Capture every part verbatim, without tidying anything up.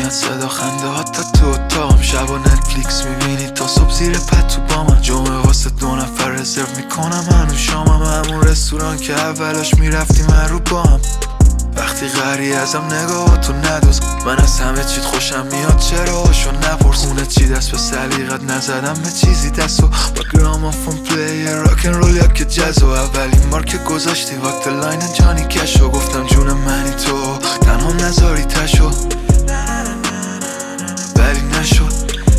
میاد صدا خنده ها تا تو اتاقم. شب و نتفلیکس میبینی تا صبح زیر پتو با من. جمعه واسه دو نفر رزرو میکنم هنو شامم. همون رستوران که اولاش میرفتیم هر رو با هم. وقتی غری ازم نگاهاتو ندوز، من از همه چیت خوشم میاد چرا هاشو نپرس. خونه چی دست به سلیقت نزدم به چیزی دستو. با گرامافون پلی راکن رول یا که جزو. اولین بار که گذاشتی وقت لاین جانی کشو. گفتم جون منی تو تنها نذاری تشو، ولی نشد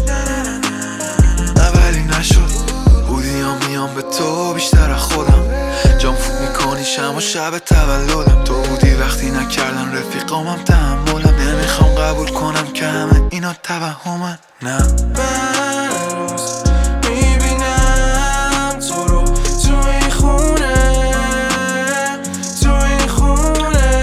نه ولی نشد. بودیام میام به تو بیشتر از خودم. جام فوت میکنی شم و شب تولدم. تو بودی وقتی نکردن رفیقامم تحملم. نمیخوام قبول کنم که همه اینا توهمن. نه من روز میبینم تو رو تو این خونه، تو این خونه،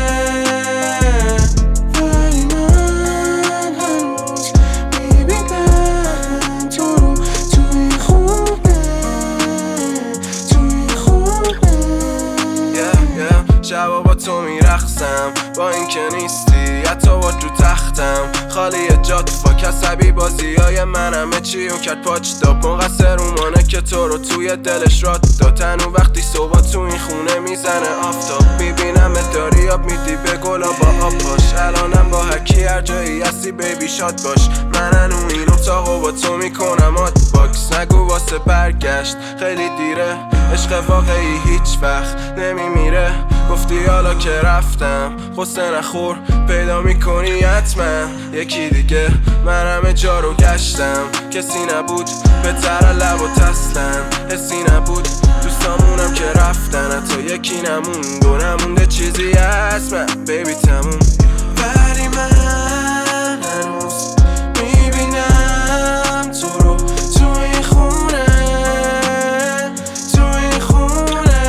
ولی من هنوز میبینم تو رو تو این خونه، تو این خونه. yeah, yeah. شبا با تو میرقصم با این که نیستی، حتی با تو تختم خالی جات فاک. عصبی بازی های من همه چی اون کرد پاچ داب. منقصر اومانه که تو رو توی دلش رات داد. تنو وقتی صبح تو این خونه میزنه آفتاب. میبینم داری آب میدی به گلا با آب پاش. الانم با هرکی هر جایی هستی بیبی شاد باش. من هنو این اتاقو با تو میکنم آت باکس. نگو واسه برگشت خیلی دیره، عشق واقعی هیچ وقت نمیمیره. گفتی حالا که رفتم غصه نخور، پیدا میکنی حتما یکی دیگه. من همه جا رو گشتم کسی نبود بهتر لب و تسلن. حسی نبود دوستامونم که رفتن، حتی یکی نموند و نمونده چیزی هست من بیبی تموم. ولی من هنوز میبینم تو رو تو این خونه، تو این خونه،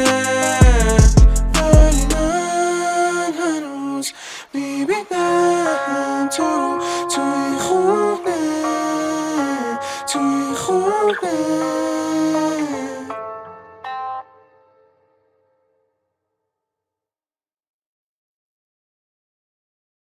ولی من هنوز میبینم تو رو تو این خونه، تو این خونه.